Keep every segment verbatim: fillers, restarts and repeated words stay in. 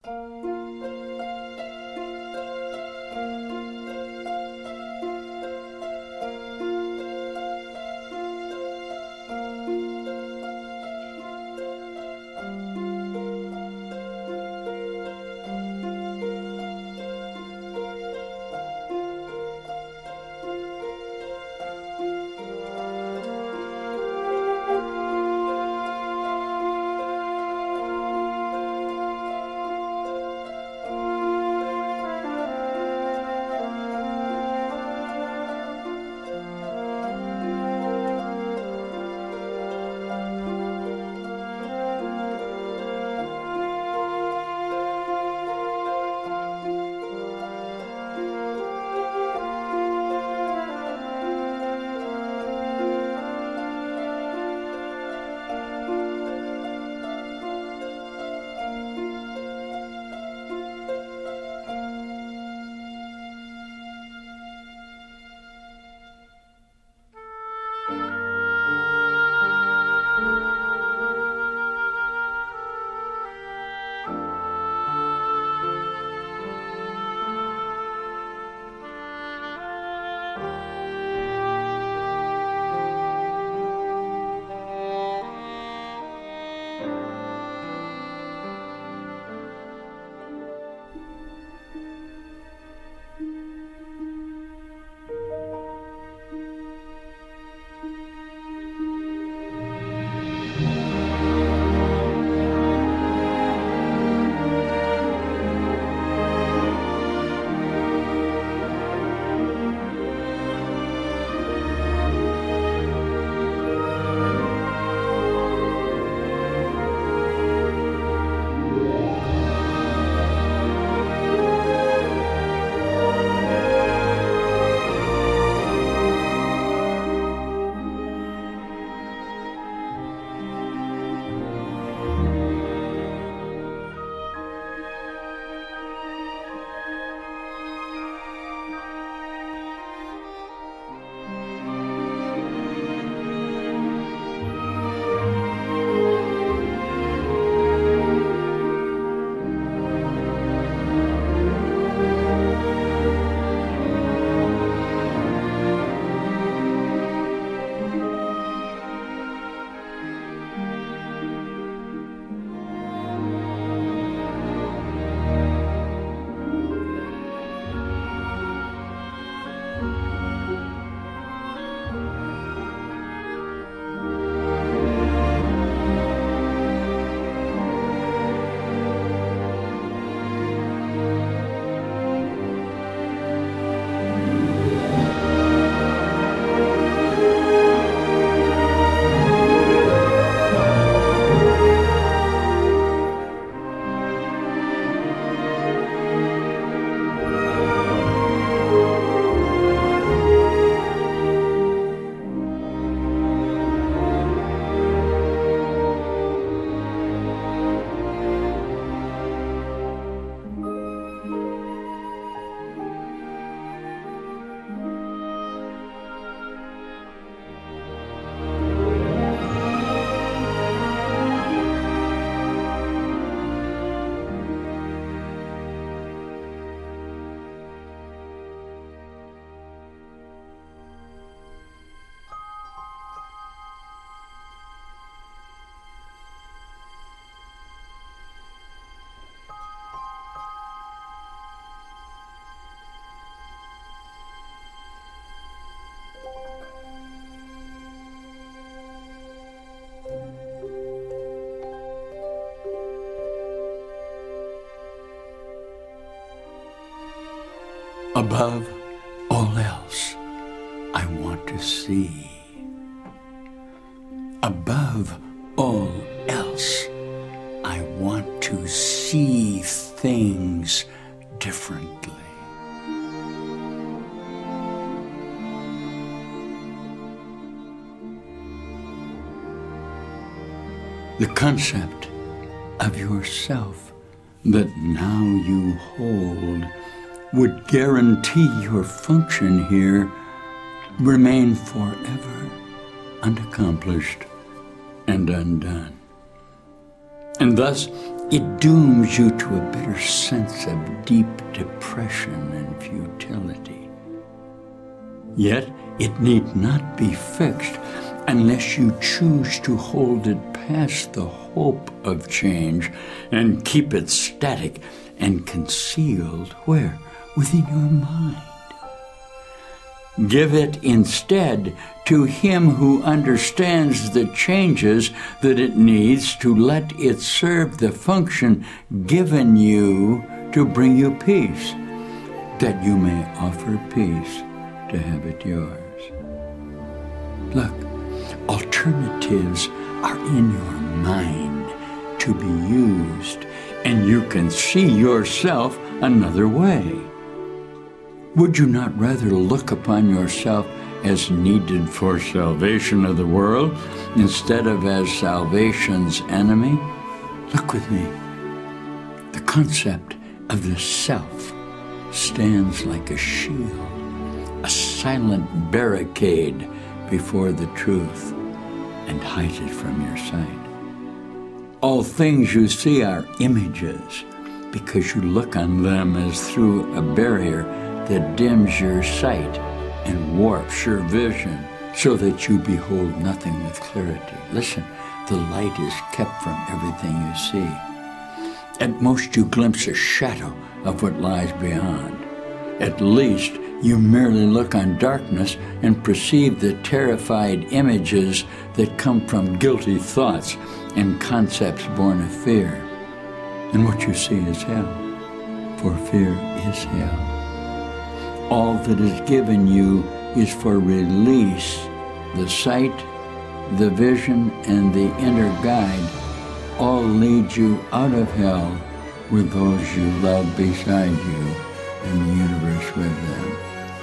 Above all else, I want to see. Above all else, I want to see things differently. The concept of yourself that now you hold would guarantee your function here remain forever unaccomplished and undone. And thus, It dooms you to a bitter sense of deep depression and futility. Yet it need not be fixed unless you choose to hold it past the hope of change and keep it static and concealed where? Within your mind. Give it instead to him who understands the changes that it needs to let it serve the function given you to bring you peace, that you may offer peace to have it yours. Look, alternatives are in your mind to be used, and you can see yourself another way. Would you not rather look upon yourself as needed for salvation of the world instead of as salvation's enemy? Look with me. The concept of the self stands like a shield, a silent barricade before the truth, and hides it from your sight. All things you see are images because you look on them as through a barrier that dims your sight and warps your vision so that you behold nothing with clarity. Listen, the light is kept from everything you see. At most you glimpse a shadow of what lies beyond. At least you merely look on darkness and perceive the terrified images that come from guilty thoughts and concepts born of fear. And what you see is hell, for fear is hell. All that is given you is for release, the sight, the vision, and the inner guide all lead you out of hell with those you love beside you and the universe with them.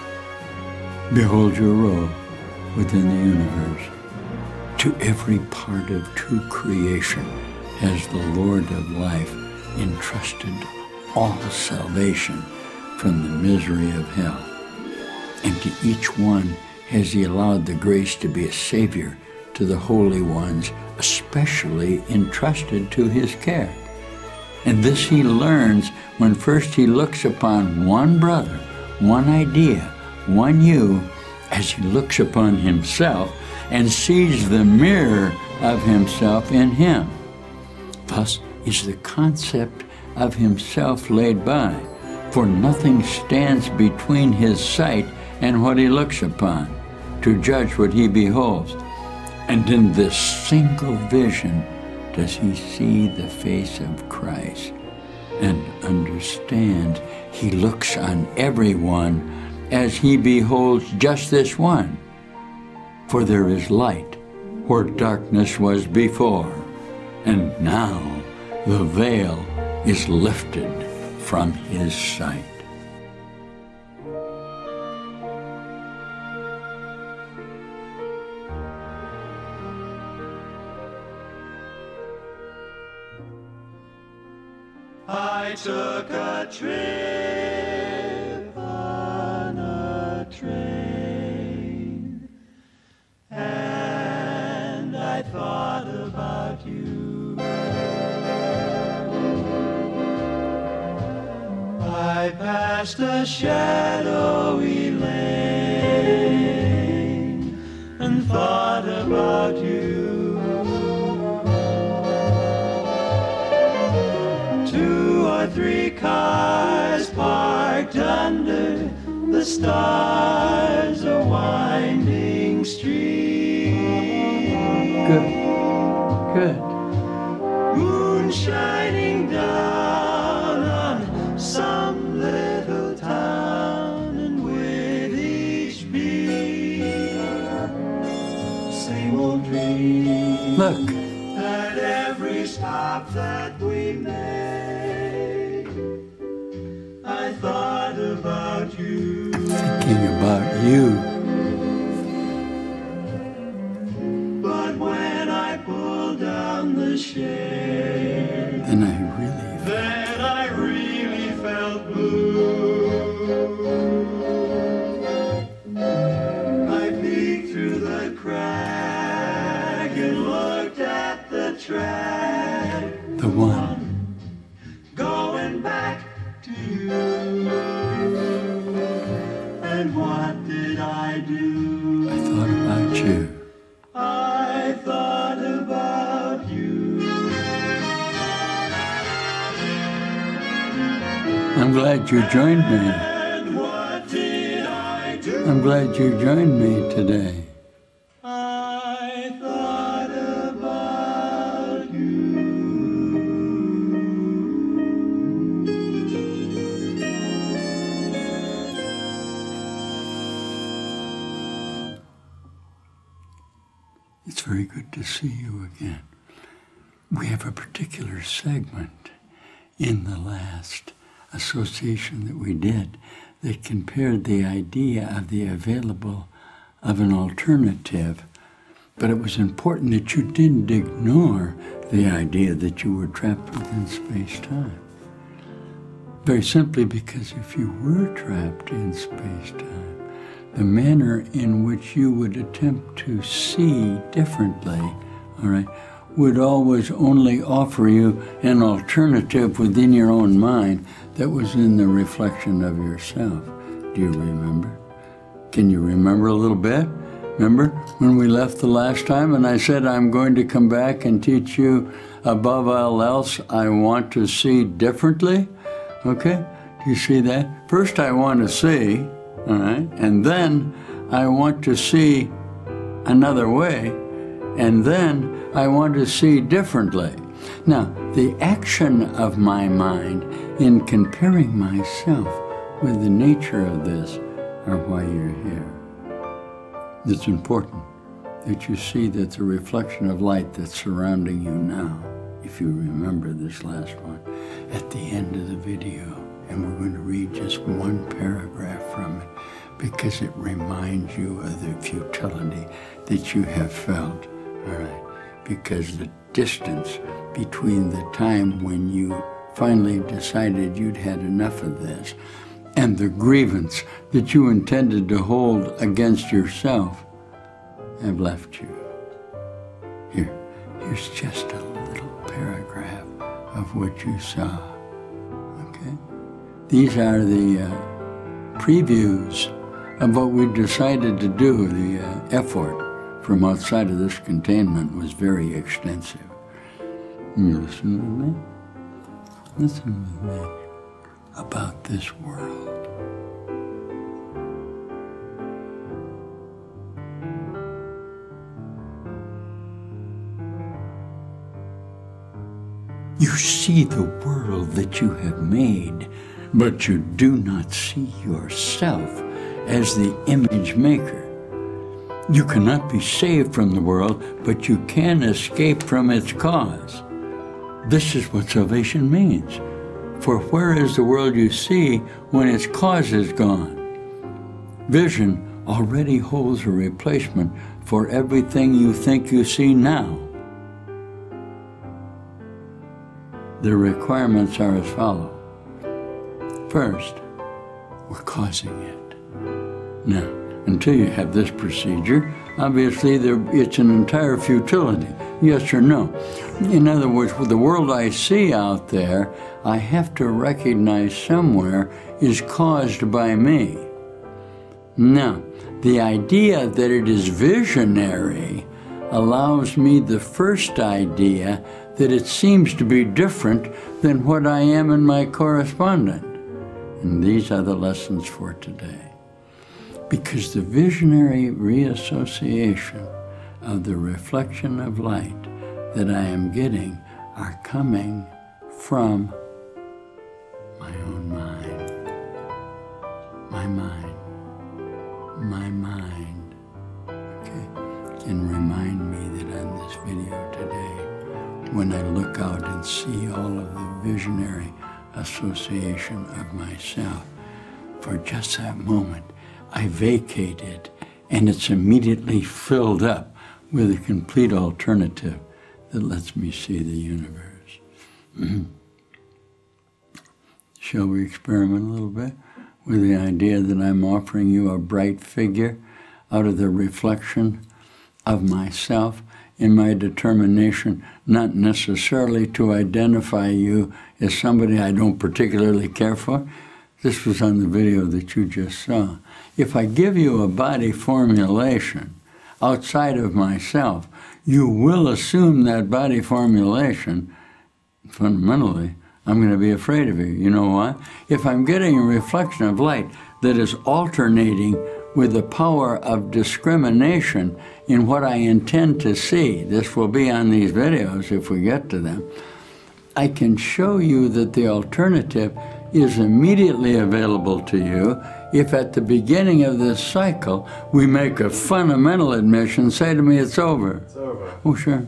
Behold your role within the universe. To every part of true creation has the Lord of life entrusted all salvation from the misery of hell. And to each one has he allowed the grace to be a savior to the holy ones, especially entrusted to his care. And this he learns when first he looks upon one brother, one idea, one you, as he looks upon himself and sees the mirror of himself in him. Thus is the concept of himself laid by, for nothing stands between his sight and what he looks upon, to judge what he beholds. And in this single vision does he see the face of Christ and understand he looks on everyone as he beholds just this one. For there is light where darkness was before, and now the veil is lifted from his sight. I took a trip on a train, and I thought about you. I passed a shadowy lane and thought about you. Three cars parked under the stars, a winding street. Good, good. Moon shining down on some little town, and with each beat, same old dream. Look. At every stop that we made, I thought about you. Thinking about you. But when I pulled down the shade, Then I really then I really felt blue. I peeked through the crack and looked at the track. The one I'm glad you joined me. And what did I do? I'm glad you joined me today. I thought about you. It's very good to see you again. We have a particular segment in the last association that we did that compared the idea of the available of an alternative, but it was important that you didn't ignore the idea that you were trapped within space-time. Very simply because if you were trapped in space-time, the manner in which you would attempt to see differently, all right, would always only offer you an alternative within your own mind that was in the reflection of yourself. Do you remember? Can you remember a little bit? Remember when we left the last time and I said, I'm going to come back and teach you above all else, I want to see differently? Okay, do you see that? First I want to see, all right, and then I want to see another way, and then I want to see differently. Now, the action of my mind in comparing myself with the nature of this are why you're here. It's important that you see that the reflection of light that's surrounding you now, if you remember this last one, at the end of the video, and we're going to read just one paragraph from it, because it reminds you of the futility that you have felt, all right? Because the distance between the time when you finally decided you'd had enough of this and the grievance that you intended to hold against yourself have left you. Here, here's just a little paragraph of what you saw, okay? These are the uh, previews of what we decided to do. The uh, effort from outside of this containment was very extensive. You listen with me? Listen with me about this world. You see the world that you have made, but you do not see yourself as the image maker. You cannot be saved from the world, but you can escape from its cause. This is what salvation means. For where is the world you see when its cause is gone? Vision already holds a replacement for everything you think you see now. The requirements are as follows. First, we're causing it. Now, until you have this procedure, obviously there, it's an entire futility, yes or no. In other words, with the world I see out there, I have to recognize somewhere is caused by me. Now, the idea that it is visionary allows me the first idea that it seems to be different than what I am in my correspondent. And these are the lessons for today. Because the visionary reassociation of the reflection of light that I am getting are coming from my own mind. My mind. My mind. Okay? Can remind me that on this video today, when I look out and see all of the visionary association of myself, for just that moment, I vacate it, and it's immediately filled up with a complete alternative that lets me see the universe. Mm-hmm. Shall we experiment a little bit with the idea that I'm offering you a bright figure out of the reflection of myself in my determination not necessarily to identify you as somebody I don't particularly care for? This was on the video that you just saw. If I give you a body formulation outside of myself, you will assume that body formulation, fundamentally, I'm going to be afraid of you. You know why? If I'm getting a reflection of light that is alternating with the power of discrimination in what I intend to see, this will be on these videos if we get to them, I can show you that the alternative is immediately available to you if at the beginning of this cycle we make a fundamental admission, say to me, it's over. It's over. Oh, sure.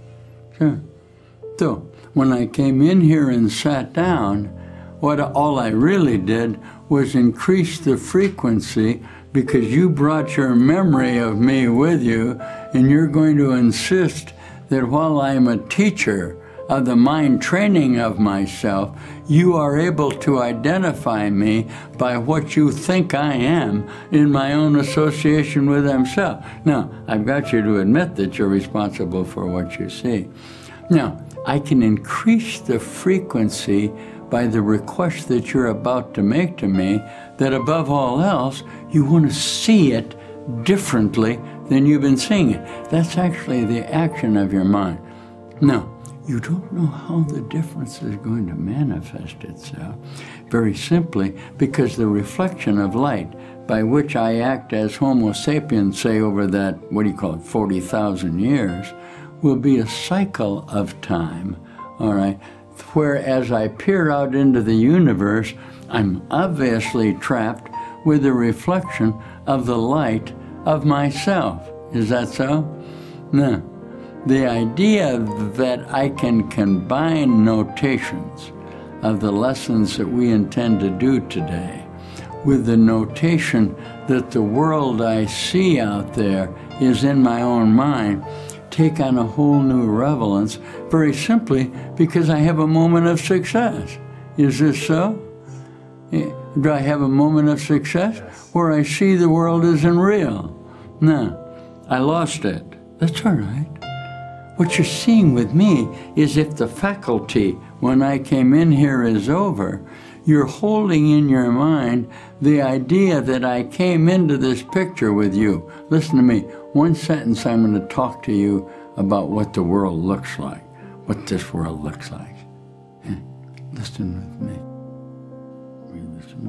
Sure. So, when I came in here and sat down, what all I really did was increase the frequency because you brought your memory of me with you, and you're going to insist that while I'm a teacher of the mind training of myself, you are able to identify me by what you think I am in my own association with myself. Now, I've got you to admit that you're responsible for what you see. Now, I can increase the frequency by the request that you're about to make to me, that above all else, you want to see it differently than you've been seeing it. That's actually the action of your mind. Now, you don't know how the difference is going to manifest itself, very simply because the reflection of light by which I act as Homo sapiens, say over that, what do you call it, forty thousand years, will be a cycle of time, all right? Whereas I peer out into the universe, I'm obviously trapped with the reflection of the light of myself. Is that so? No. The idea that I can combine notations of the lessons that we intend to do today with the notation that the world I see out there is in my own mind take on a whole new relevance, very simply because I have a moment of success. Is this so? Do I have a moment of success? Yes. Where I see the world isn't real? No, I lost it. That's all right. What you're seeing with me is if the faculty, when I came in here, is over, you're holding in your mind the idea that I came into this picture with you. Listen to me. One sentence, I'm going to talk to you about what the world looks like, what this world looks like. Yeah. Listen with me. Will you listen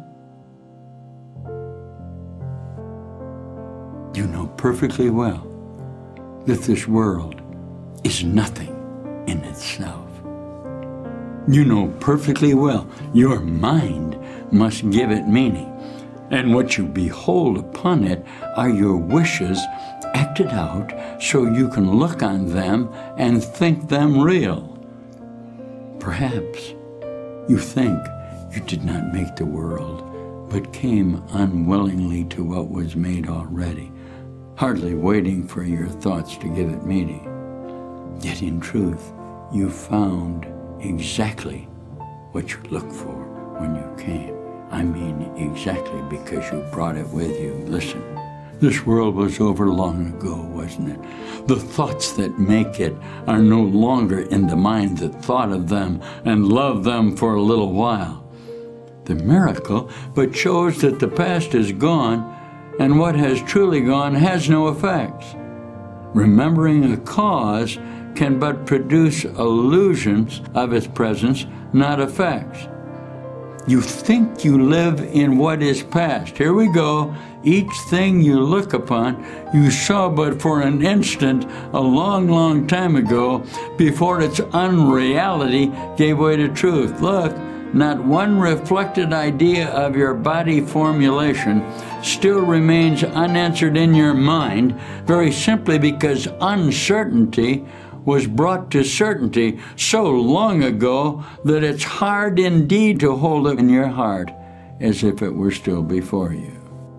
with me? You know perfectly well that this world is nothing in itself. You know perfectly well your mind must give it meaning, and what you behold upon it are your wishes acted out so you can look on them and think them real. Perhaps you think you did not make the world, but came unwillingly to what was made already, hardly waiting for your thoughts to give it meaning. Yet in truth, you found exactly what you looked for when you came. I mean exactly because you brought it with you. Listen, this world was over long ago, wasn't it? The thoughts that make it are no longer in the mind that thought of them and loved them for a little while. The miracle but shows that the past is gone, and what has truly gone has no effects. Remembering a cause can but produce illusions of its presence, not effects. You think you live in what is past. Here we go. Each thing you look upon, you saw but for an instant a long, long time ago before its unreality gave way to truth. Look, not one reflected idea of your body formulation still remains unanswered in your mind, very simply because uncertainty was brought to certainty so long ago that it's hard indeed to hold it in your heart as if it were still before you.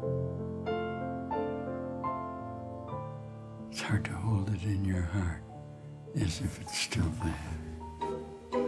It's hard to hold it in your heart as if it's still there.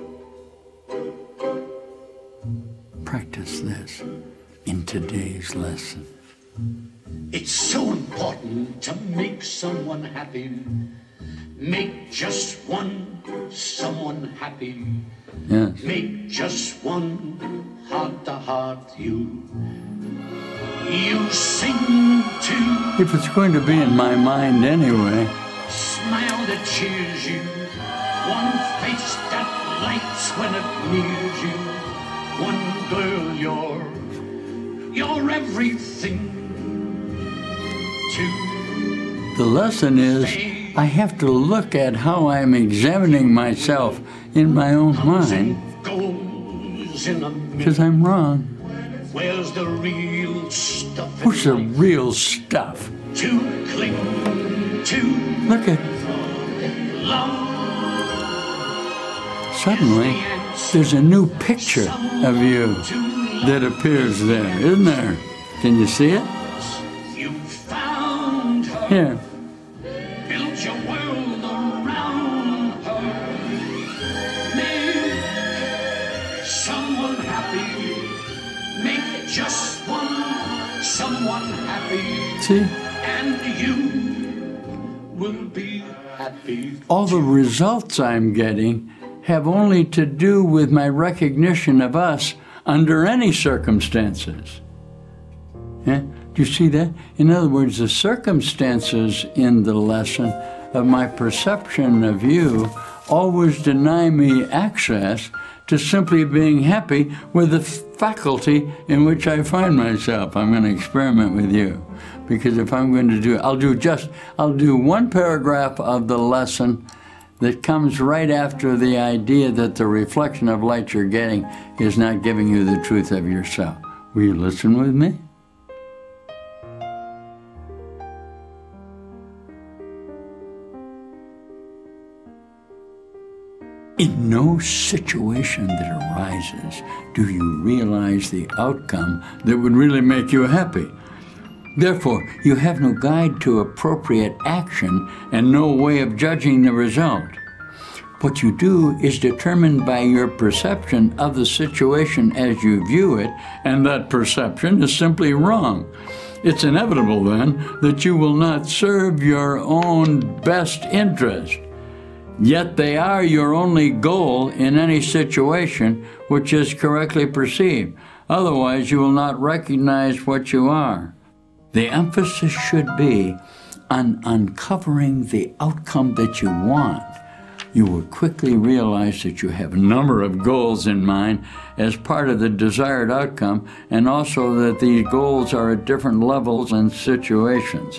Practice this in today's lesson. It's so important to make someone happy. Make just one someone happy. Yes. Make just one heart-to-heart you. You sing to. If it's going to be in my mind anyway. Smile that cheers you. One face that lights when it needs you. One girl, you're, you're everything. Two. The lesson is I have to look at how I'm examining myself in my own mind, because I'm wrong. Where's the real stuff? What's the real stuff? To cling to. Look at. Love. Suddenly, there's a new picture of you that appears there, isn't there? Can you see it? You found her. Here. Build your world around her. Make someone happy. Make just one someone happy. See? And you will be happy. All the results I'm getting have only to do with my recognition of us under any circumstances. Yeah? Do you see that? In other words, the circumstances in the lesson of my perception of you always deny me access to simply being happy with the faculty in which I find myself. I'm going to experiment with you, because if I'm going to do, I'll do just, I'll do one paragraph of the lesson that comes right after the idea that the reflection of light you're getting is not giving you the truth of yourself. Will you listen with me? In no situation that arises do you realize the outcome that would really make you happy. Therefore, you have no guide to appropriate action and no way of judging the result. What you do is determined by your perception of the situation as you view it, and that perception is simply wrong. It's inevitable, then, that you will not serve your own best interest. Yet they are your only goal in any situation which is correctly perceived. Otherwise, you will not recognize what you are. The emphasis should be on uncovering the outcome that you want. You will quickly realize that you have a number of goals in mind as part of the desired outcome, and also that these goals are at different levels and situations.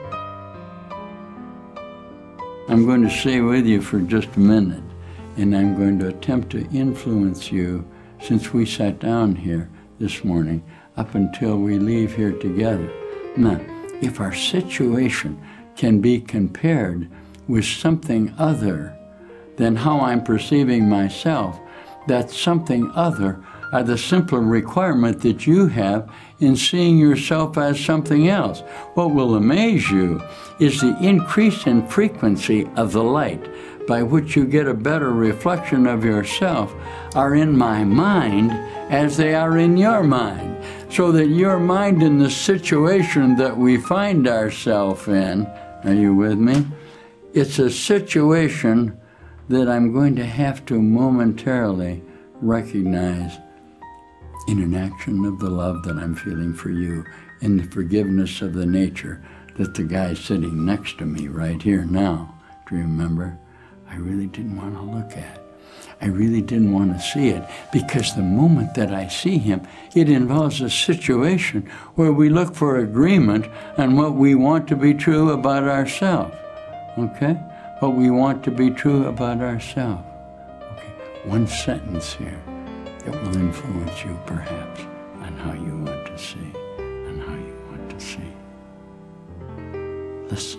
I'm going to stay with you for just a minute, and I'm going to attempt to influence you since we sat down here this morning up until we leave here together. Now, if our situation can be compared with something other than how I'm perceiving myself, that something other are the simpler requirement that you have in seeing yourself as something else. What will amaze you is the increase in frequency of the light by which you get a better reflection of yourself are in my mind as they are in your mind. So that your mind in the situation that we find ourselves in, are you with me? It's a situation that I'm going to have to momentarily recognize in an action of the love that I'm feeling for you, in the forgiveness of the nature that the guy sitting next to me right here now, do you remember? I really didn't want to look at. I really didn't want to see it, because the moment that I see him, it involves a situation where we look for agreement on what we want to be true about ourselves, okay? What we want to be true about ourselves. Okay, one sentence here that will influence you, perhaps, on how you want to see, on how you want to see. Listen.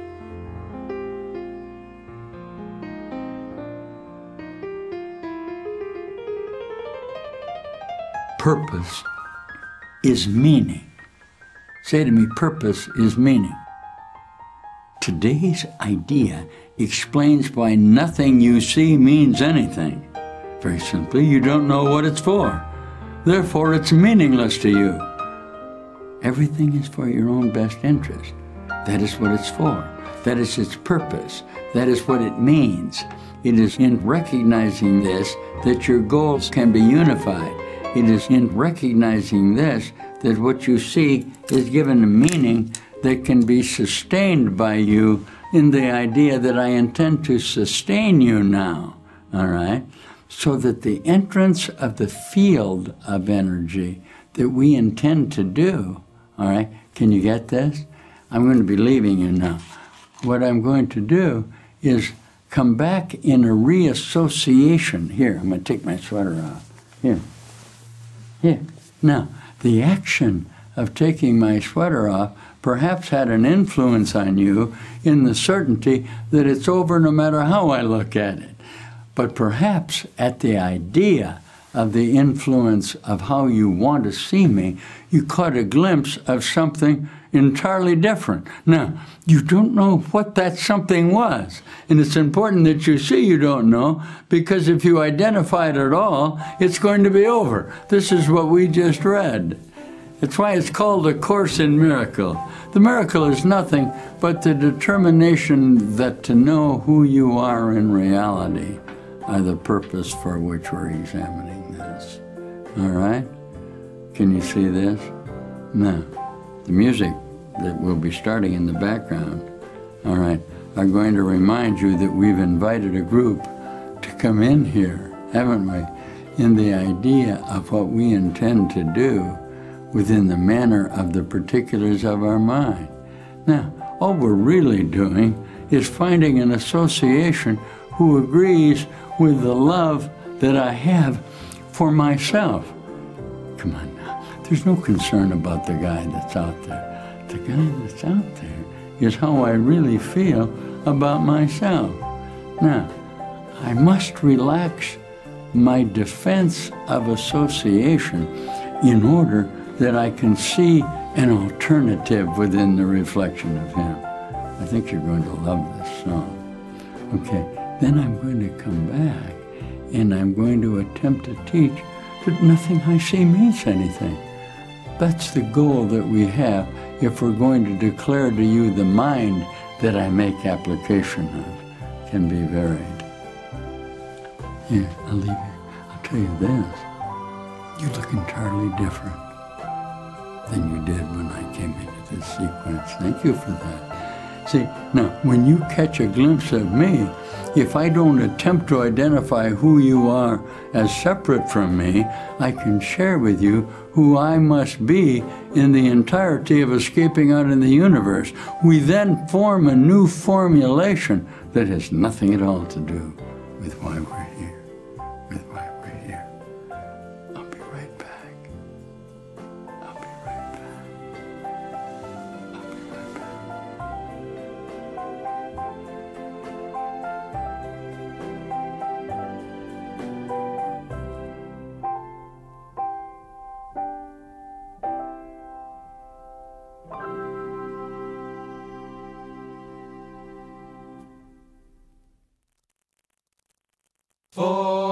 Purpose is meaning. Say to me, purpose is meaning. Today's idea explains why nothing you see means anything. Very simply, you don't know what it's for. Therefore, it's meaningless to you. Everything is for your own best interest. That is what it's for. That is its purpose. That is what it means. It is in recognizing this that your goals can be unified. It is in recognizing this that what you see is given a meaning that can be sustained by you in the idea that I intend to sustain you now, all right? so that the entrance of the field of energy that we intend to do, all right, can you get this? I'm going to be leaving you now. What I'm going to do is come back in a reassociation. Here, I'm going to take my sweater off. Here. Here. Now, the action of taking my sweater off perhaps had an influence on you in the certainty that it's over no matter how I look at it. But perhaps at the idea of the influence of how you want to see me, you caught a glimpse of something entirely different. Now, you don't know what that something was. And it's important that you see you don't know, because if you identify it at all, it's going to be over. This is what we just read. It's why it's called A Course in Miracles. The miracle is nothing but the determination that to know who you are in reality are the purpose for which we're examining this. All right? Can you see this? Now, the music that will be starting in the background, all right, are going to remind you that we've invited a group to come in here, haven't we, in the idea of what we intend to do within the manner of the particulars of our mind. Now, all we're really doing is finding an association who agrees with the love that I have for myself. Come on now, there's no concern about the guy that's out there. The guy that's out there is how I really feel about myself. Now, I must relax my defense of association in order that I can see an alternative within the reflection of him. I think you're going to love this song. Okay, then I'm going to come back and I'm going to attempt to teach that nothing I see means anything. That's the goal that we have if we're going to declare to you the mind that I make application of can be varied. Here, I'll leave you. I'll tell you this. You look entirely different than you did when I came into this sequence. Thank you for that. See, now, when you catch a glimpse of me, if I don't attempt to identify who you are as separate from me, I can share with you who I must be in the entirety of escaping out in the universe. We then form a new formulation that has nothing at all to do with why we're here, with why we're here. I'll be right back. I'll be right back. I'll be right back. For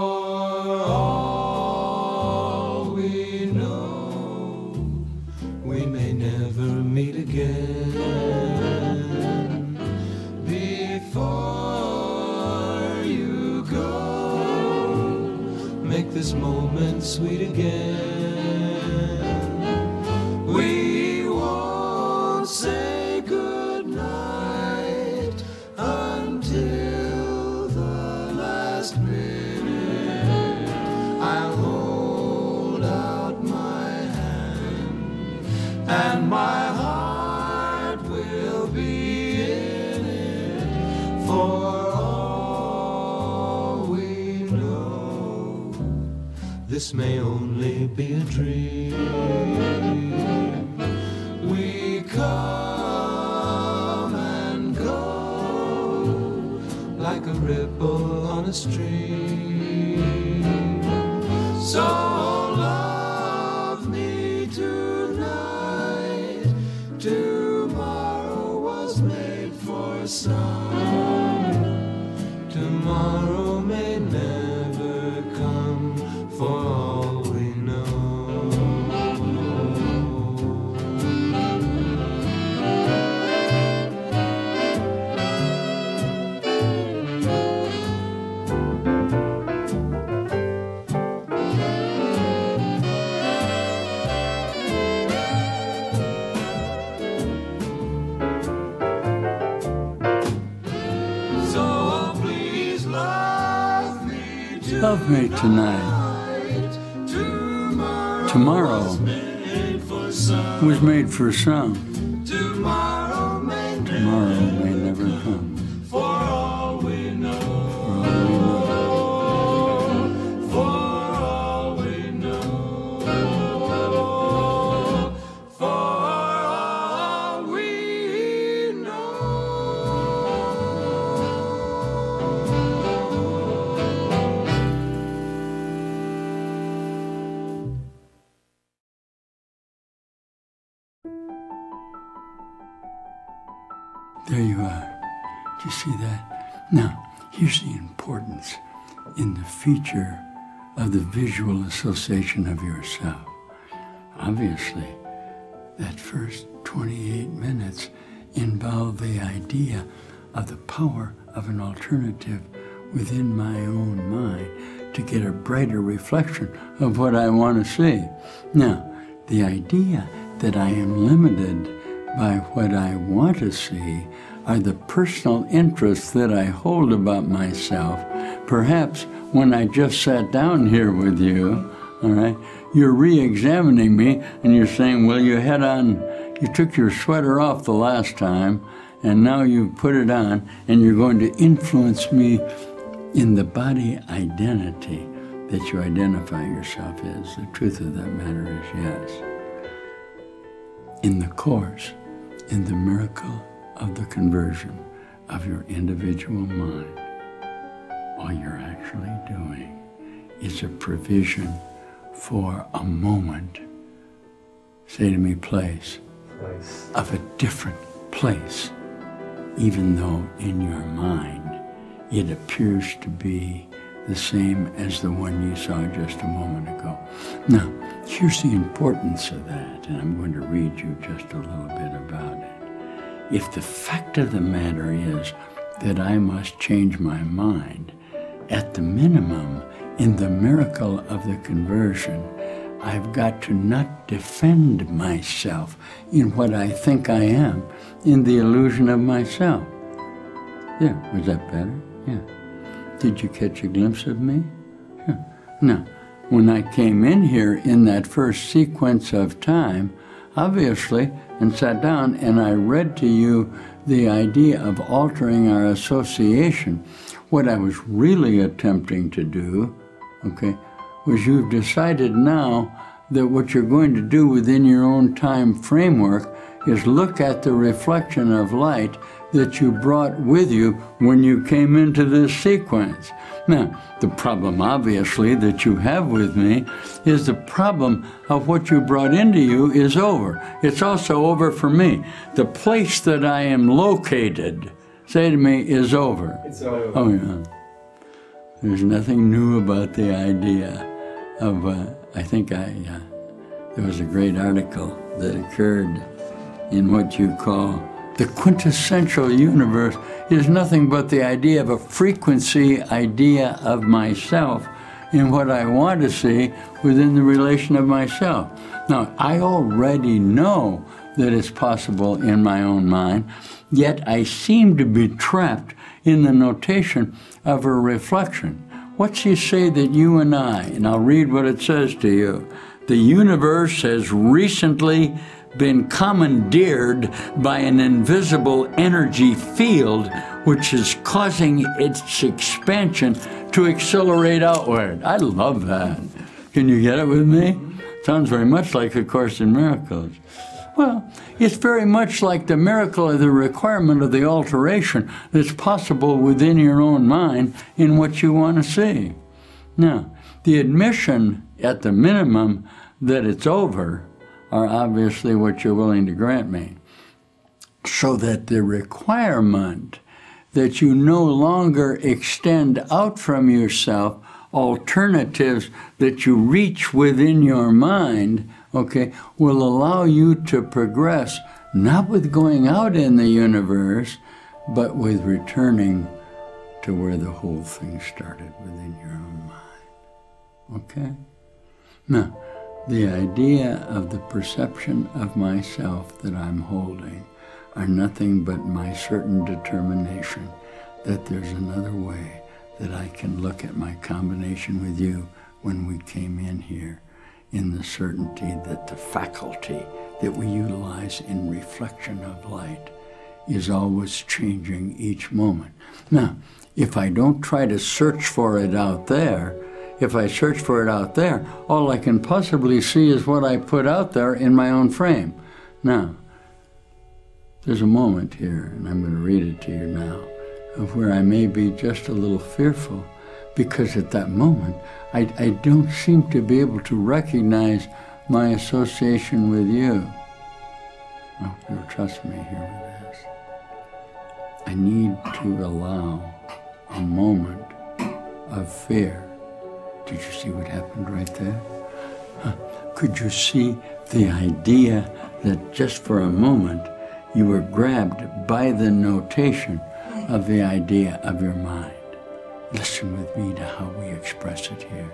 all we know, we may never meet again. Before you go, make this moment sweet again. We won't say goodnight until the last minute. I'll hold out my hand, and my heart will be in it. For all we know, this may only be a dream. We come and go like a ripple on a stream. So love me tonight. Tomorrow was made for some. Tomorrow may never come, for all we know. Right, tonight. Tomorrow was made for some. Tomorrow may never come. For all we know. For all we know. For all we know. There you are. Do you see that? Now, here's the importance in the feature of the visual association of yourself. Obviously, that first twenty-eight minutes involve the idea of the power of an alternative within my own mind to get a brighter reflection of what I want to see. Now, the idea that I am limited by what I want to see are the personal interests that I hold about myself. Perhaps when I just sat down here with you, all right, you're re-examining me and you're saying, well, you had on, you took your sweater off the last time and now you put it on and you're going to influence me in the body identity that you identify yourself as. The truth of that matter is yes. In the Course, in the miracle of the conversion of your individual mind, all you're actually doing is a provision for a moment, say to me, place, place, of a different place, even though in your mind it appears to be the same as the one you saw just a moment ago. Now, here's the importance of that, and I'm going to read you just a little bit about it. If the fact of the matter is that I must change my mind, at the minimum, in the miracle of the conversion, I've got to not defend myself in what I think I am, in the illusion of myself. Yeah, was that better? Yeah. Did you catch a glimpse of me? Yeah. Now, when I came in here in that first sequence of time, obviously, and sat down and I read to you the idea of altering our association, what I was really attempting to do, okay, was you've decided now that what you're going to do within your own time framework is look at the reflection of light that you brought with you when you came into this sequence. Now, the problem, obviously, that you have with me is the problem of what you brought into you is over. It's also over for me. The place that I am located, say to me, is over. It's over. Oh, yeah. There's nothing new about the idea of, uh, I think I, uh, there was a great article that occurred in what you call the quintessential universe is nothing but the idea of a frequency idea of myself in what I want to see within the relation of myself. Now, I already know that it's possible in my own mind, yet I seem to be trapped in the notation of a reflection. What's he say that you and I, and I'll read what it says to you, the universe has recently been commandeered by an invisible energy field which is causing its expansion to accelerate outward. I love that. Can you get it with me? Sounds very much like A Course in Miracles. Well, it's very much like the miracle of the requirement of the alteration that's possible within your own mind in what you want to see. Now, the admission at the minimum that it's over are obviously what you're willing to grant me. So that the requirement that you no longer extend out from yourself alternatives that you reach within your mind, okay, will allow you to progress, not with going out in the universe, but with returning to where the whole thing started within your own mind. Okay? Now, the idea of the perception of myself that I'm holding are nothing but my certain determination that there's another way that I can look at my combination with you when we came in here in the certainty that the faculty that we utilize in reflection of light is always changing each moment. Now, if I don't try to search for it out there, if I search for it out there, all I can possibly see is what I put out there in my own frame. Now, there's a moment here, and I'm going to read it to you now, of where I may be just a little fearful, because at that moment, I, I don't seem to be able to recognize my association with you. No, you'll trust me here with this. I need to allow a moment of fear. Did you see what happened right there? Huh. Could you see the idea that just for a moment you were grabbed by the notation of the idea of your mind? Listen with me to how we express it here.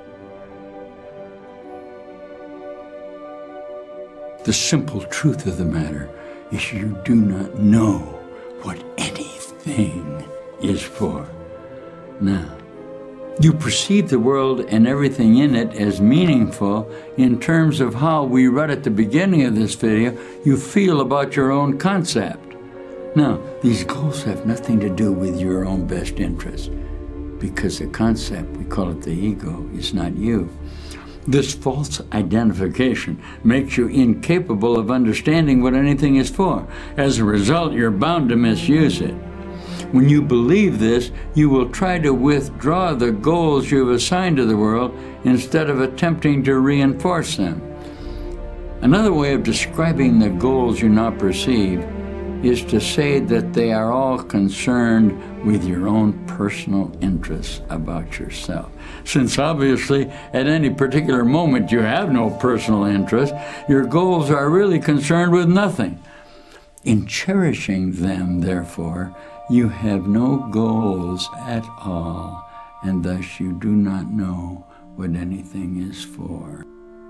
The simple truth of the matter is you do not know what anything is for. Now, you perceive the world and everything in it as meaningful in terms of how we read at the beginning of this video, you feel about your own concept. Now, these goals have nothing to do with your own best interest, because the concept, we call it the ego, is not you. This false identification makes you incapable of understanding what anything is for. As a result, you're bound to misuse it. When you believe this, you will try to withdraw the goals you've assigned to the world instead of attempting to reinforce them. Another way of describing the goals you now perceive is to say that they are all concerned with your own personal interests about yourself. Since obviously at any particular moment you have no personal interest, your goals are really concerned with nothing. In cherishing them, therefore, you have no goals at all, and thus you do not know what anything is for.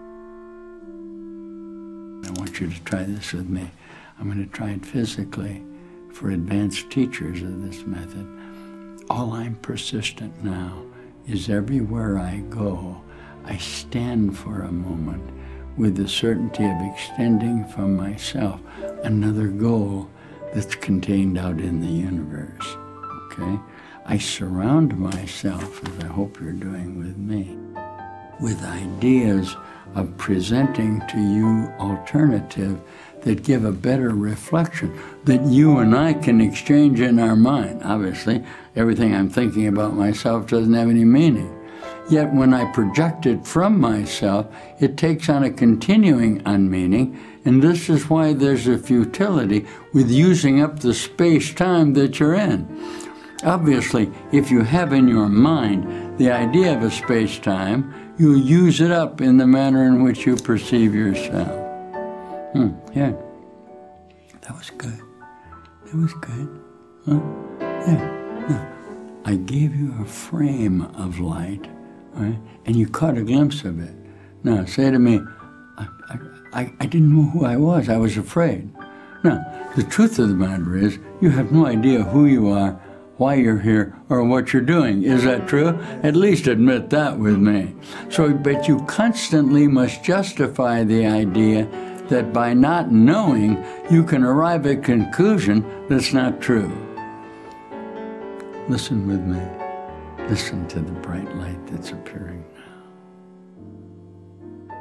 I want you to try this with me. I'm going to try it physically for advanced teachers of this method. All I'm persistent now is everywhere I go, I stand for a moment with the certainty of extending from myself another goal that's contained out in the universe, okay? I surround myself, as I hope you're doing with me, with ideas of presenting to you alternative that give a better reflection that you and I can exchange in our mind. Obviously, everything I'm thinking about myself doesn't have any meaning. Yet when I project it from myself, it takes on a continuing unmeaning, and this is why there's a futility with using up the space-time that you're in. Obviously, if you have in your mind the idea of a space-time, you use it up in the manner in which you perceive yourself. Hmm, yeah. That was good. That was good. Huh? Yeah. Now, I gave you a frame of light, right? And you caught a glimpse of it. Now, say to me, I, I, I didn't know who I was. I was afraid. Now, the truth of the matter is, you have no idea who you are, why you're here, or what you're doing. Is that true? At least admit that with me. So, but you constantly must justify the idea that by not knowing, you can arrive at a conclusion that's not true. Listen with me. Listen to the bright light that's appearing now.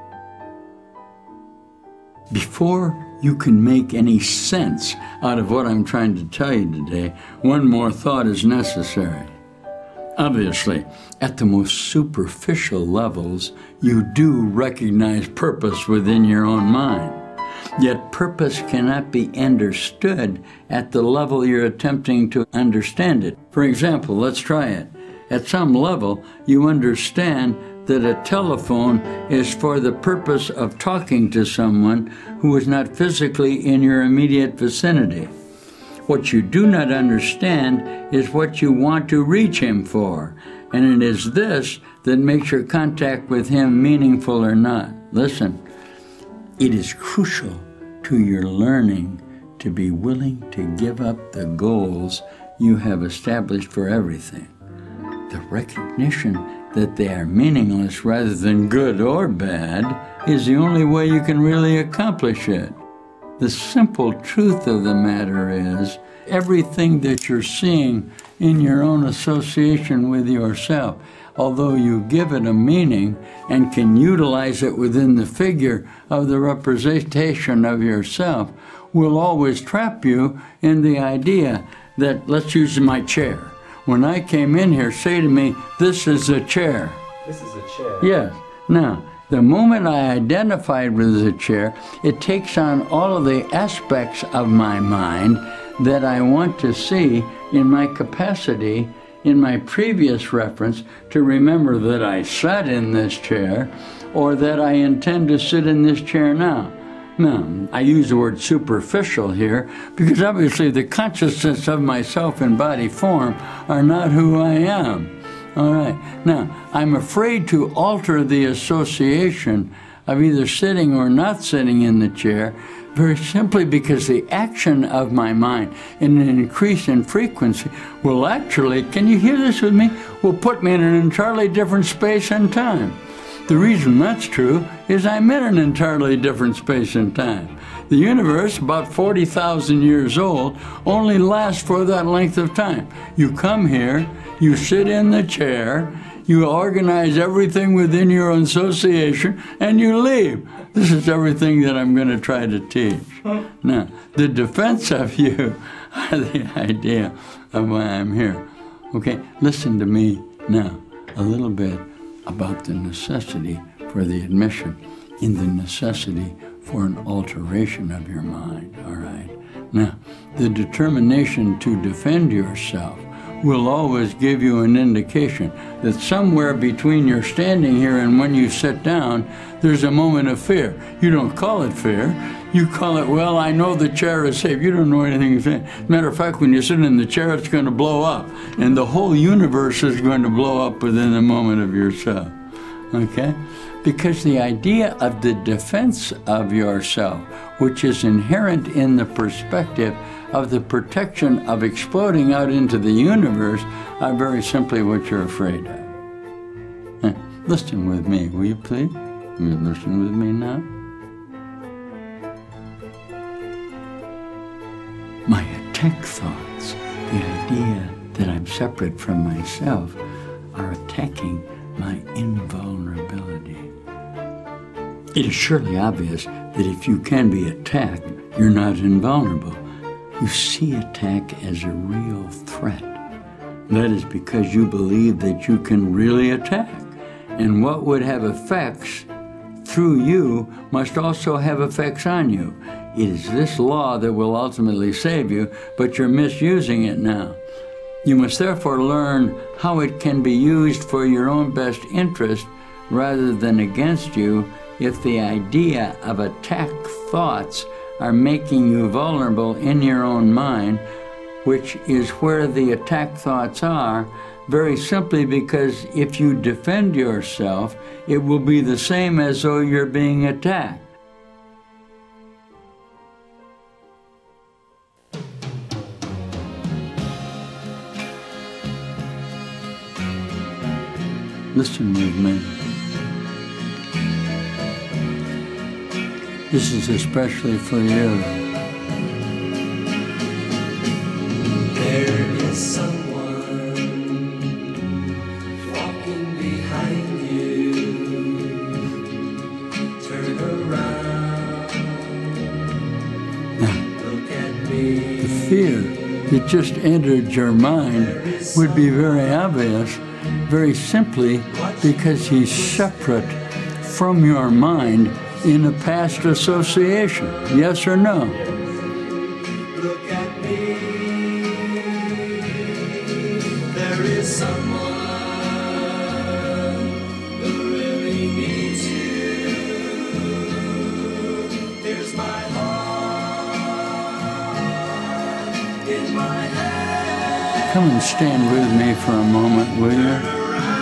Before you can make any sense out of what I'm trying to tell you today, one more thought is necessary. Obviously, at the most superficial levels, you do recognize purpose within your own mind. Yet purpose cannot be understood at the level you're attempting to understand it. For example, let's try it. At some level, you understand that a telephone is for the purpose of talking to someone who is not physically in your immediate vicinity. What you do not understand is what you want to reach him for, and it is this that makes your contact with him meaningful or not. Listen, it is crucial to your learning to be willing to give up the goals you have established for everything. the recognition that they are meaningless rather than good or bad is the only way you can really accomplish it. The simple truth of the matter is, everything that you're seeing in your own association with yourself, although you give it a meaning and can utilize it within the figure of the representation of yourself, will always trap you in the idea that, let's use my chair. When I came in here, say to me, this is a chair. This is a chair. Yes. Now, the moment I identified with the chair, it takes on all of the aspects of my mind that I want to see in my capacity, in my previous reference, to remember that I sat in this chair or that I intend to sit in this chair now. Now, I use the word superficial here because obviously the consciousness of myself in body form are not who I am. All right. Now, I'm afraid to alter the association of either sitting or not sitting in the chair very simply because the action of my mind in an increase in frequency will actually, can you hear this with me, will put me in an entirely different space and time. The reason that's true is I'm in an entirely different space and time. The universe, about forty thousand years old, only lasts for that length of time. You come here, you sit in the chair, you organize everything within your own association, and you leave. This is everything that I'm going to try to teach. Now, the defense of you are the idea of why I'm here. Okay, listen to me now a little bit about the necessity for the admission in the necessity for an alteration of your mind, all right? Now, the determination to defend yourself will always give you an indication that somewhere between your standing here and when you sit down, there's a moment of fear. You don't call it fear. You call it, well, I know the chair is safe. You don't know anything. Matter of fact, when you sit in the chair, it's going to blow up. And the whole universe is going to blow up within a moment of yourself. Okay? Because the idea of the defense of yourself, which is inherent in the perspective of the protection of exploding out into the universe, are very simply what you're afraid of. Now, listen with me, will you please? Will you listen with me now? My attack thoughts, the idea that I'm separate from myself, are attacking my invulnerability. It is surely obvious that if you can be attacked, you're not invulnerable. You see attack as a real threat. That is because you believe that you can really attack. And what would have effects through you must also have effects on you. It is this law that will ultimately save you, but you're misusing it now. You must therefore learn how it can be used for your own best interest rather than against you if the idea of attack thoughts are making you vulnerable in your own mind, which is where the attack thoughts are, very simply because if you defend yourself, it will be the same as though you're being attacked. Listen with me. This is especially for you. There is someone walking behind you. Turn around. Now, Look at me. the fear that just entered your mind would be very obvious, very simply because he's separate from your mind in a past association. Yes or no? Look at me. There is someone who really needs you. Here's my heart in my hand. Come and stand with me for a moment, will you?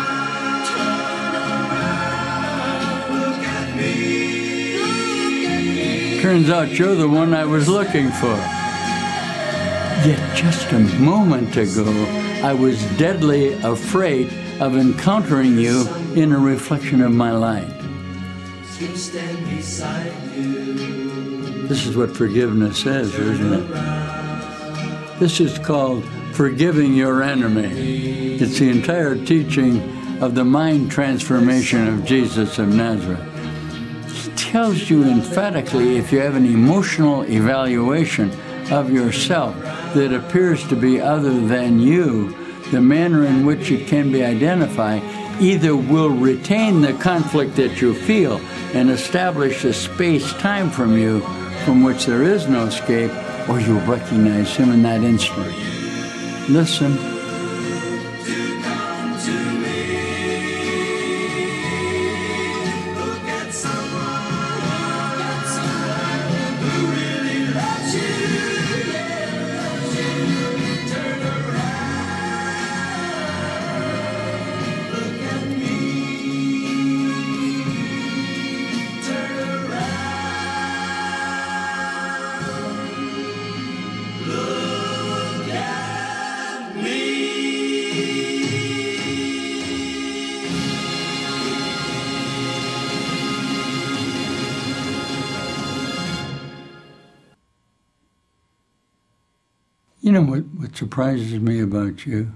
Turns out you're the one I was looking for. Yet just a moment ago, I was deadly afraid of encountering you in a reflection of my light. To stand beside you. This is what forgiveness is, isn't it? This is called forgiving your enemy. It's the entire teaching of the mind transformation of Jesus of Nazareth. He tells you emphatically, if you have an emotional evaluation of yourself that appears to be other than you, the manner in which it can be identified either will retain the conflict that you feel and establish a space-time from you from which there is no escape, or you'll recognize him in that instant. Listen. You know what, what surprises me about you?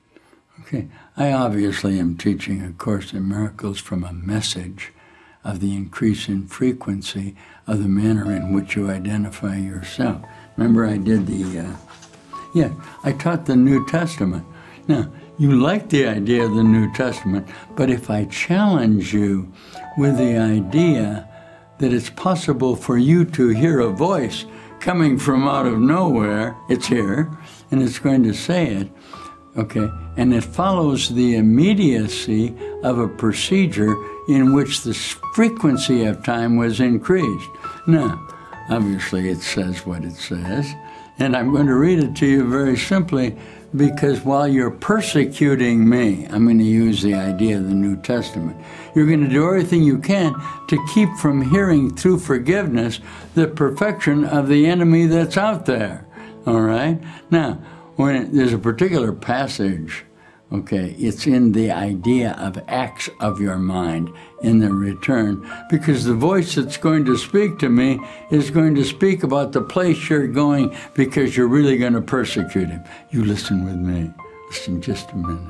Okay, I obviously am teaching A Course in Miracles from a message of the increase in frequency of the manner in which you identify yourself. Remember I did the, uh, yeah, I taught the New Testament. Now, you like the idea of the New Testament, but if I challenge you with the idea that it's possible for you to hear a voice coming from out of nowhere, it's here, and it's going to say it, okay? And it follows the immediacy of a procedure in which the frequency of time was increased. Now, obviously it says what it says, and I'm going to read it to you very simply, because while you're persecuting me, I'm going to use the idea of the New Testament, you're going to do everything you can to keep from hearing through forgiveness the perfection of the enemy that's out there, all right? Now, when there's a particular passage, okay, it's in the idea of acts of your mind in the return, because the voice that's going to speak to me is going to speak about the place you're going because you're really going to persecute him. You listen with me. Listen just a minute.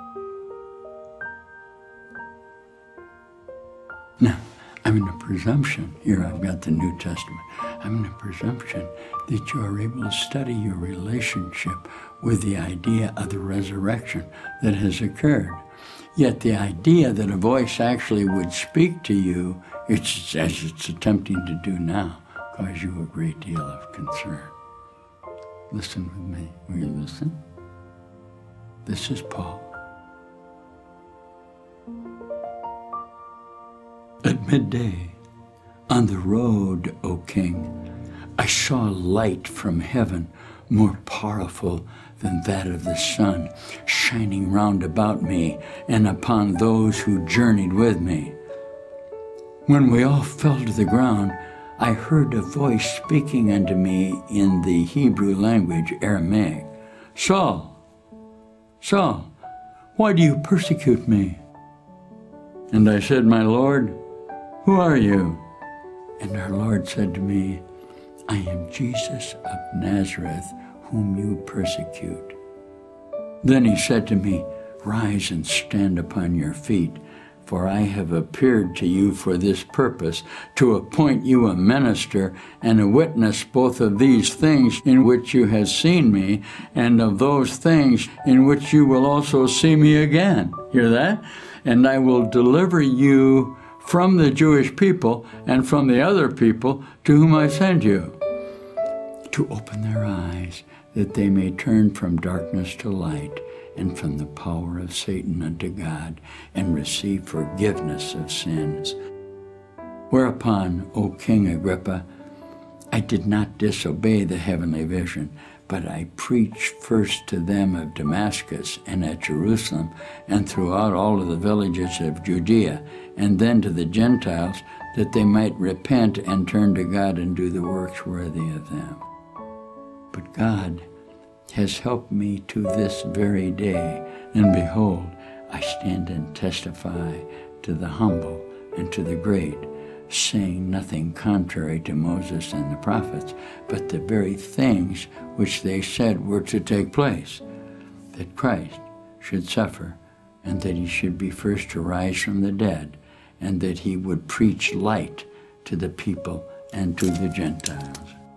Now, I'm in a presumption, here I've got the New Testament, I'm in a presumption that you are able to study your relationship with the idea of the resurrection that has occurred. Yet the idea that a voice actually would speak to you, it's, as it's attempting to do now, cause you a great deal of concern. Listen with me. Will you listen? This is Paul. At midday, on the road, O King, I saw a light from heaven more powerful than that of the sun, shining round about me and upon those who journeyed with me. When we all fell to the ground, I heard a voice speaking unto me in the Hebrew language, Aramaic, Saul, Saul, why do you persecute me? And I said, my Lord, who are you? And our Lord said to me, I am Jesus of Nazareth, whom you persecute. Then he said to me, rise and stand upon your feet, for I have appeared to you for this purpose, to appoint you a minister and a witness both of these things in which you have seen me, and of those things in which you will also see me again. Hear that? And I will deliver you from the Jewish people and from the other people to whom I send you, to open their eyes, that they may turn from darkness to light, and from the power of Satan unto God, and receive forgiveness of sins. Whereupon, O King Agrippa, I did not disobey the heavenly vision, but I preached first to them of Damascus and at Jerusalem, and throughout all of the villages of Judea, and then to the Gentiles, that they might repent and turn to God and do the works worthy of them. But God has helped me to this very day. And behold, I stand and testify to the humble and to the great, saying nothing contrary to Moses and the prophets, but the very things which they said were to take place, that Christ should suffer, and that he should be first to rise from the dead, and that he would preach light to the people and to the Gentiles.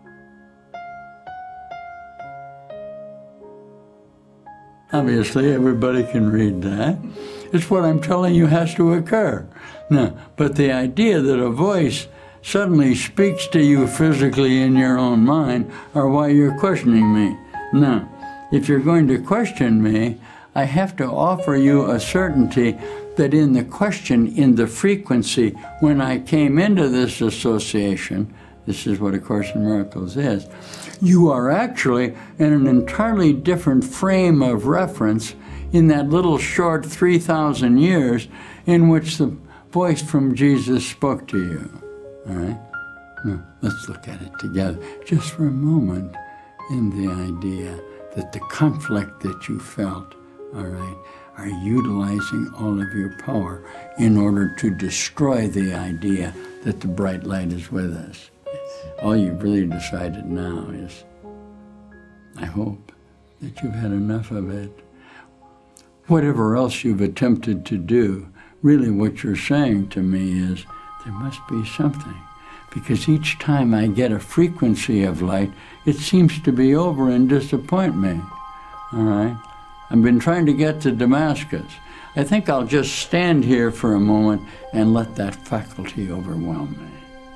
Obviously, everybody can read that. It's what I'm telling you has to occur. Now, but the idea that a voice suddenly speaks to you physically in your own mind are why you're questioning me. Now, if you're going to question me, I have to offer you a certainty that in the question, in the frequency, when I came into this association, this is what A Course in Miracles is, you are actually in an entirely different frame of reference in that little short three thousand years in which the voice from Jesus spoke to you. All right? Now, let's look at it together just for a moment in the idea that the conflict that you felt, all right, are utilizing all of your power in order to destroy the idea that the bright light is with us. All you've really decided now is, I hope, that you've had enough of it. Whatever else you've attempted to do, really what you're saying to me is, there must be something. Because each time I get a frequency of light, it seems to be over and disappoint me. All right? I've been trying to get to Damascus. I think I'll just stand here for a moment and let that faculty overwhelm me.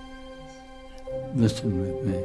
Listen with me.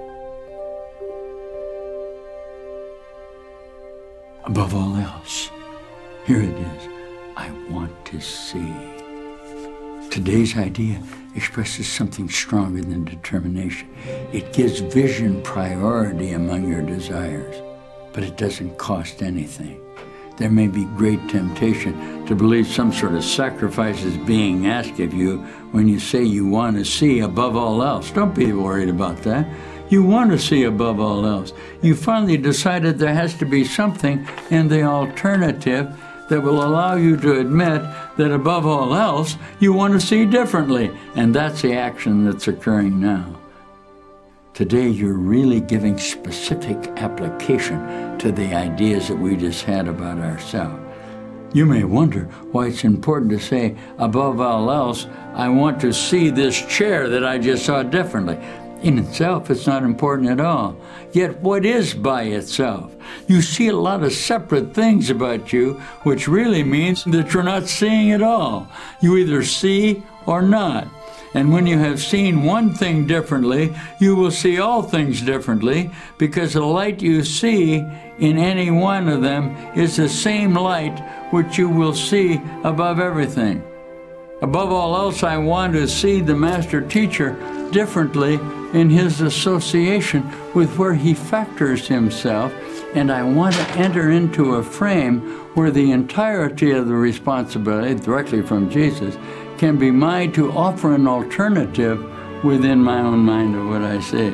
Above all else, here it is, I want to see. Today's idea expresses something stronger than determination. It gives vision priority among your desires, but it doesn't cost anything. There may be great temptation to believe some sort of sacrifice is being asked of you when you say you want to see above all else. Don't be worried about that. You want to see above all else. You finally decided there has to be something in the alternative that will allow you to admit that above all else, you want to see differently. And that's the action that's occurring now. Today, you're really giving specific application to the ideas that we just had about ourselves. You may wonder why it's important to say, above all else, I want to see this chair that I just saw differently. In itself, it's not important at all. Yet what is by itself? You see a lot of separate things about you, which really means that you're not seeing at all. You either see or not. And when you have seen one thing differently, you will see all things differently, because the light you see in any one of them is the same light which you will see above everything. Above all else, I want to see the Master Teacher differently in his association with where he factors himself, and I want to enter into a frame where the entirety of the responsibility, directly from Jesus, can be mine to offer an alternative within my own mind of what I see.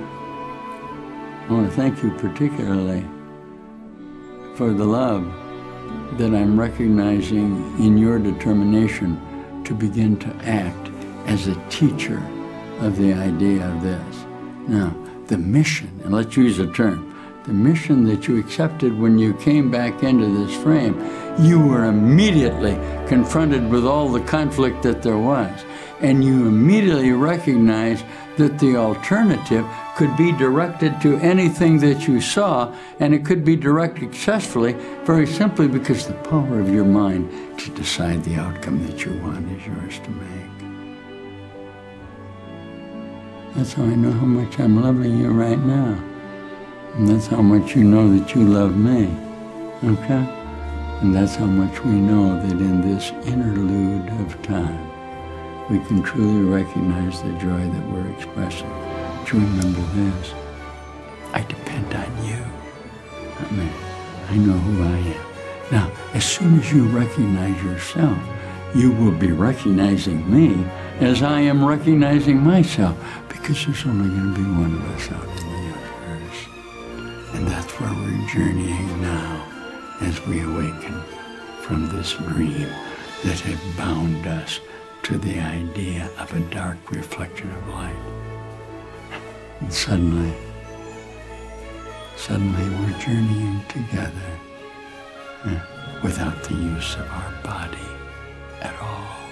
I want to thank you particularly for the love that I'm recognizing in your determination to begin to act as a teacher of the idea of this. Now, the mission, and let's use a term, the mission that you accepted when you came back into this frame, you were immediately confronted with all the conflict that there was. And you immediately recognized that the alternative could be directed to anything that you saw, and it could be directed successfully very simply because the power of your mind to decide the outcome that you want is yours to make. That's how I know how much I'm loving you right now. And that's how much you know that you love me, okay? And that's how much we know that in this interlude of time, we can truly recognize the joy that we're expressing. But you remember this, I depend on you, not me. I know who I am. Now, as soon as you recognize yourself, you will be recognizing me as I am recognizing myself, because there's only going to be one of us out in the universe. And that's where we're journeying now as we awaken from this dream that had bound us to the idea of a dark reflection of light. And suddenly, suddenly we're journeying together uh, without the use of our body at all.